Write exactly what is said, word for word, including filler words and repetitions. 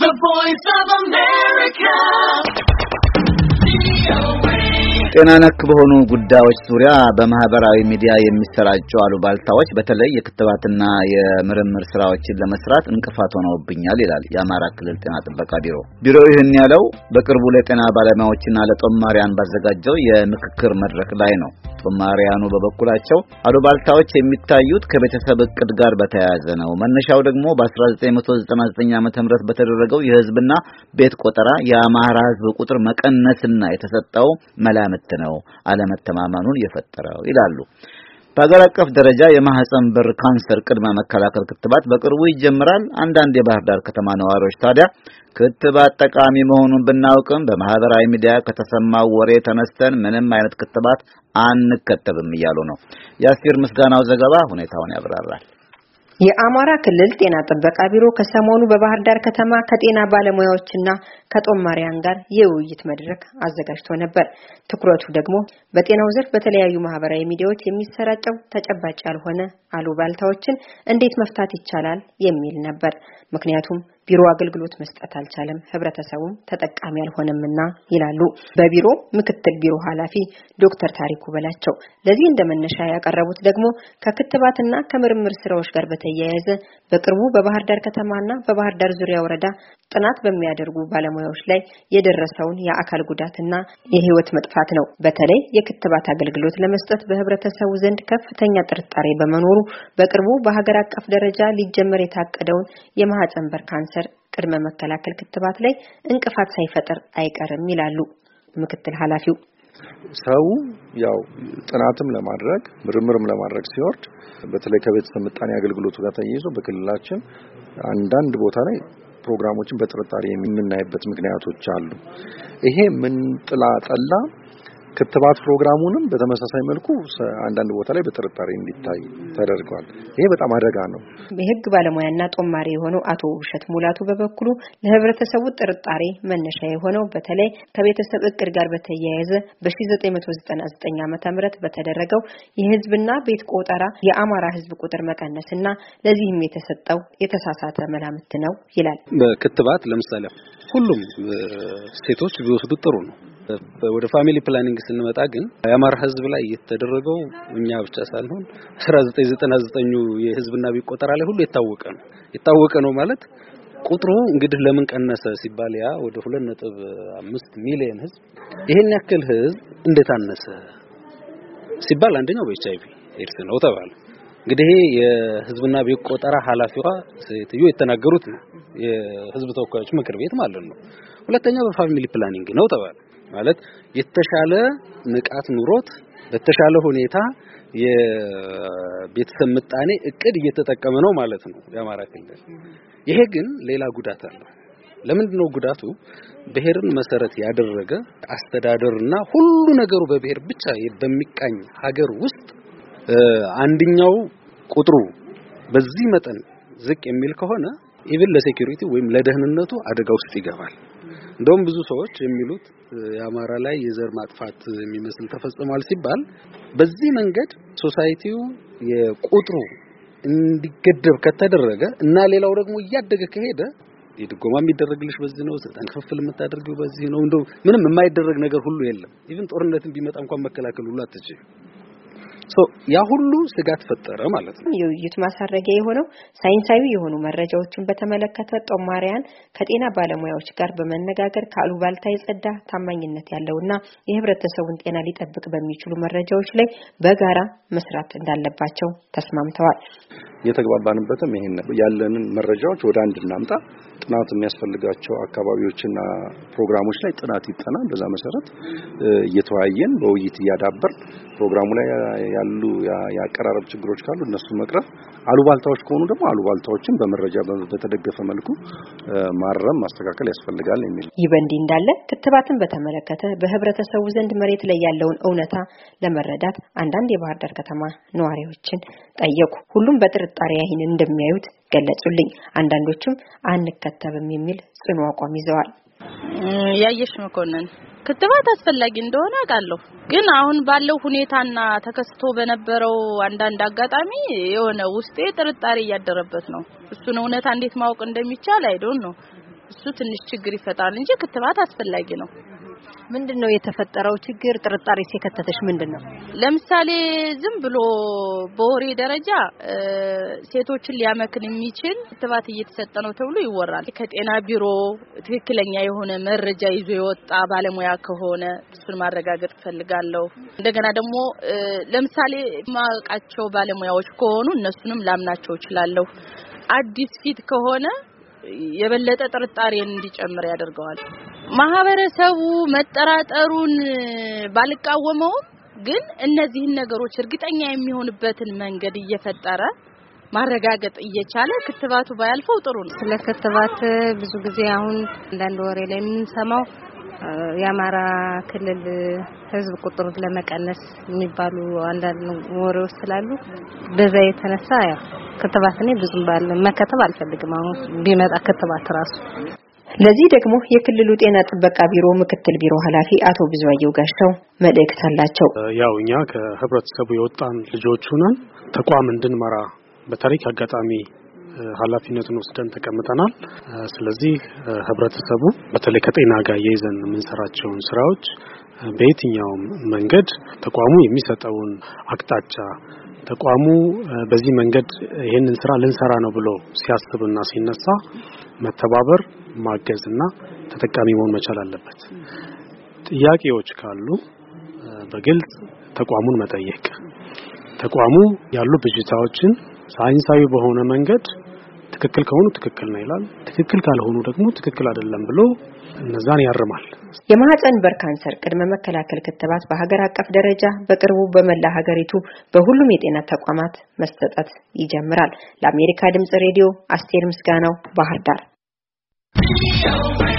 The Voice of America. ጤና ነክ በሆኑ ጉዳዮች ዙሪያ በማህበራዊ ሚዲያ የሚሰራጩ አሉባልታዎች በተለይ የክትባትና የምርምር ስራዎችን ለመስራት እንቅፋት ሆነውብኛል ይላል የአማራ ክልል ጤና ጥበቃ ቢሮ። ቢሮው ይህን ያለው በቅርቡ ለጤና ባለሙያዎችና ለጦማሪያን ባዘጋጀው የምክክር መድረክ ላይ ነው። ጦማሪያኑ በበኩላቸው አሉባልታዎች የሚታዩት ከቤተሰብ እቅድ ጋር በተያያዘ ነው። መነሻው ደግሞ በ1999 ዓመተ ምህረት በተደረገው የህዝብና ቤት ቆጠራ የአማራ ህዝብ ቁጥር መቀነስና የተሰጠው መላምት ነው አለመተማመኑን የፈጠረው ይላሉ። በአገር አቀፍ ደረጃ የማህፀን በር ካንሰር ቅድመ መከላከል ክትባት በቅርቡ ይጀምራል። አንዳንድ የባህር ዳር ከተማ ነዋሪዎች ታዲያ ክትባት ጠቃሚ መሆኑን ብናውቅም በማህበራዊ ሚዲያ ከተሰማው ወሬ ተነስተን ምንም አይነት ክትባት አንከተብም እያሉ ነው። የአስቴር ምስጋናው ዘገባ ሁኔታውን ያብራራል። የአማራ ክልል ጤና ጥበቃ ቢሮ ከሰሞኑ በባህር ዳር ከተማ ከጤና ባለሙያዎችና ከጦማሪያን ጋር የውይይት መድረክ አዘጋጅቶ ነበር። ትኩረቱ ደግሞ በጤናው ዘርፍ በተለያዩ ማህበራዊ ሚዲያዎች የሚሰራጨው ተጨባጭ ያልሆነ አሉባልታዎችን እንዴት መፍታት ይቻላል የሚል ነበር። ምክንያቱም ቢሮ አገልግሎት መስጠት አልቻለም፣ ህብረተሰቡም ተጠቃሚ አልሆነምና ይላሉ በቢሮ ምክትል ቢሮ ኃላፊ ዶክተር ታሪኩ በላቸው። ለዚህ እንደመነሻ ያቀረቡት ደግሞ ከክትባትና ከምርምር ስራዎች ጋር በተያያዘ በቅርቡ በባህር ዳር ከተማና በባህር ዳር ዙሪያ ወረዳ ጥናት በሚያደርጉ ባለሙያዎች ላይ የደረሰውን የአካል ጉዳትና የህይወት መጥፋት ነው። በተለይ የክትባት አገልግሎት ለመስጠት በህብረተሰቡ ዘንድ ከፍተኛ ጥርጣሬ በመኖሩ በቅርቡ በሀገር አቀፍ ደረጃ ሊጀመር የታቀደውን የማህፀን በር ካንሰር ቅድመ መከላከል ክትባት ላይ እንቅፋት ሳይፈጠር አይቀርም ይላሉ ምክትል ኃላፊው። ሰው ያው ጥናትም ለማድረግ ምርምርም ለማድረግ ሲወርድ በተለይ ከቤተሰብ ምጣኔ አገልግሎቱ ጋር ተያይዞ በክልላችን አንዳንድ ቦታ ላይ ፕሮግራሞችን በጥርጣሬ የምናይበት ምክንያቶች አሉ። ይሄ ምን ጥላ ጠላ ክትባት ፕሮግራሙንም በተመሳሳይ መልኩ አንዳንድ ቦታ ላይ በጥርጣሬ እንዲታይ ተደርጓል። ይሄ በጣም አደጋ ነው። የህግ ባለሙያና ጦማሪ የሆነው አቶ ውብሸት ሙላቱ በበኩሉ ለህብረተሰቡ ጥርጣሬ መነሻ የሆነው በተለይ ከቤተሰብ እቅድ ጋር በተያያዘ በ1999 ዓመተ ምህረት በተደረገው የህዝብና ቤት ቆጠራ የአማራ ህዝብ ቁጥር መቀነስና ለዚህም የተሰጠው የተሳሳተ መላምት ነው ይላል። በክትባት ለምሳሌ ሁሉም ሴቶች ቢወስዱ ጥሩ ነው። ወደ ፋሚሊ ፕላኒንግ ስንመጣ ግን የአማራ ህዝብ ላይ የተደረገው እኛ ብቻ ሳይሆን አስራ ዘጠኝ ዘጠና ዘጠኝ የህዝብና ቤት ቆጠራ ላይ ሁሉ የታወቀ ነው። የታወቀ ነው ማለት ቁጥሩ እንግዲህ ለምን ቀነሰ ሲባል ያ ወደ ሁለት ነጥብ አምስት ሚሊዮን ህዝብ ይሄን ያክል ህዝብ እንዴት አነሰ ሲባል አንደኛው በኤችአይቪ ኤድስ ነው ተባለ። እንግዲህ የህዝብና ቤት ቆጠራ ኃላፊዋ ሴትዮ የተናገሩት ነው፣ የህዝብ ተወካዮች ምክር ቤት ማለት ነው። ሁለተኛው በፋሚሊ ፕላኒንግ ነው ተባለ። ማለት የተሻለ ንቃት ኑሮት በተሻለ ሁኔታ የቤተሰብ ምጣኔ እቅድ እየተጠቀመ ነው ማለት ነው የአማራ ክልል። ይሄ ግን ሌላ ጉዳት አለው። ለምንድነው ጉዳቱ? ብሔርን መሰረት ያደረገ አስተዳደርና ሁሉ ነገሩ በብሔር ብቻ በሚቃኝ ሀገር ውስጥ አንድኛው ቁጥሩ በዚህ መጠን ዝቅ የሚል ከሆነ ኢቭን ለሴኩሪቲ ወይም ለደህንነቱ አደጋ ውስጥ ይገባል። እንደውም ብዙ ሰዎች የሚሉት የአማራ ላይ የዘር ማጥፋት የሚመስል ተፈጽሟል ሲባል በዚህ መንገድ ሶሳይቲው የቁጥሩ እንዲገደብ ከተደረገ እና ሌላው ደግሞ እያደገ ከሄደ የድጎማ የሚደረግልሽ በዚህ ነው፣ ስልጣን ክፍል የምታደርጊው በዚህ ነው፣ እንደው ምንም የማይደረግ ነገር ሁሉ የለም። ኢቭን ጦርነትን ቢመጣ እንኳን መከላከል ሁሉ አትችይ። ሶ ያ ሁሉ ስጋት ፈጠረ ማለት ነው። የውይይት ማሳረጊያ የሆነው ሳይንሳዊ የሆኑ መረጃዎችን በተመለከተ ጦማሪያን ከጤና ባለሙያዎች ጋር በመነጋገር ከአሉባልታ የጸዳ ታማኝነት ያለውና የህብረተሰቡን ጤና ሊጠብቅ በሚችሉ መረጃዎች ላይ በጋራ መስራት እንዳለባቸው ተስማምተዋል። የተግባባንበትም ይሄን ያለንን መረጃዎች ወደ አንድ እናምጣ፣ ጥናት የሚያስፈልጋቸው አካባቢዎችና ፕሮግራሞች ላይ ጥናት ይጠና፣ በዛ መሰረት እየተወያየን በውይይት እያዳበር ፕሮግራሙ ላይ ያሉ ያቀራረብ ችግሮች ካሉ እነሱ መቅረፍ፣ አሉባልታዎች ከሆኑ ደግሞ አሉባልታዎችን በመረጃ በተደገፈ መልኩ ማረም ማስተካከል ያስፈልጋል የሚል። ይህ በእንዲህ እንዳለ ክትባትን በተመለከተ በህብረተሰቡ ዘንድ መሬት ላይ ያለውን እውነታ ለመረዳት አንዳንድ የባህር ዳር ከተማ ነዋሪዎችን ጠየቁ። ሁሉም በጥርጣሬ አይን እንደሚያዩት ገለጹልኝ። አንዳንዶቹም አንከተብም የሚል ጽኑ አቋም ይዘዋል። ያየሽ መኮንን ክትባት አስፈላጊ እንደሆነ አውቃለሁ፣ ግን አሁን ባለው ሁኔታና ተከስቶ በነበረው አንዳንድ አጋጣሚ የሆነ ውስጤ ጥርጣሬ ያደረበት ነው። እሱን እውነታ እንዴት ማወቅ እንደሚቻል አይዶን ነው። እሱ ትንሽ ችግር ይፈጣል እንጂ ክትባት አስፈላጊ ነው። ምንድነው የተፈጠረው ችግር? ጥርጣሬ ሲከተተሽ ምንድነው? ለምሳሌ ዝም ብሎ በወሬ ደረጃ ሴቶችን ሊያመክን የሚችል ክትባት እየተሰጠ ነው ተብሎ ይወራል። ከጤና ቢሮ ትክክለኛ የሆነ መረጃ ይዞ የወጣ ባለሙያ ከሆነ እሱን ማረጋገጥ ፈልጋለሁ። እንደገና ደግሞ ለምሳሌ ማቃቸው ባለሙያዎች ከሆኑ እነሱንም ላምናቸው እችላለሁ። አዲስ ፊት ከሆነ የበለጠ ጥርጣሬን እንዲጨምር ያደርገዋል። ማህበረሰቡ መጠራጠሩን ባልቃወመው ግን እነዚህን ነገሮች እርግጠኛ የሚሆንበትን መንገድ እየፈጠረ ማረጋገጥ እየቻለ ክትባቱ ባያልፈው ጥሩ ነው። ስለ ክትባት ብዙ ጊዜ አሁን አንዳንድ ወሬ ላይ የምንሰማው የአማራ ክልል ህዝብ ቁጥር ለመቀነስ የሚባሉ አንዳንድ ወሬዎች ስላሉ በዛ የተነሳ ያው ክትባት እኔ ብዙም ባለ መከተብ አልፈልግም። አሁን ቢመጣ ክትባት ራሱ ለዚህ ደግሞ የክልሉ ጤና ጥበቃ ቢሮ ምክትል ቢሮ ኃላፊ አቶ ብዙአየው ጋሽተው መልእክት አላቸው። ያው እኛ ከህብረተሰቡ የወጣን ልጆች ሆነን ተቋም እንድንመራ በታሪክ አጋጣሚ ኃላፊነቱን ወስደን ተቀምጠናል። ስለዚህ ህብረተሰቡ በተለይ ከጤና ጋር የይዘን የምንሰራቸውን ስራዎች በየትኛውም መንገድ ተቋሙ የሚሰጠውን አቅጣጫ ተቋሙ በዚህ መንገድ ይሄንን ስራ ልንሰራ ነው ብሎ ሲያስብና ሲነሳ መተባበር ማገዝና ተጠቃሚ መሆን መቻል አለበት። ጥያቄዎች ካሉ በግልጽ ተቋሙን መጠየቅ፣ ተቋሙ ያሉ ብዥታዎችን ሳይንሳዊ በሆነ መንገድ ትክክል ከሆኑ ትክክል ነው ይላል፣ ትክክል ካልሆኑ ደግሞ ትክክል አይደለም ብሎ እነዛን ያርማል። የማህፀን በር ካንሰር ቅድመ መከላከል ክትባት በሀገር አቀፍ ደረጃ በቅርቡ በመላ ሀገሪቱ በሁሉም የጤና ተቋማት መስጠት ይጀምራል። ለአሜሪካ ድምጽ ሬዲዮ አስቴር ምስጋናው ባህር ዳር።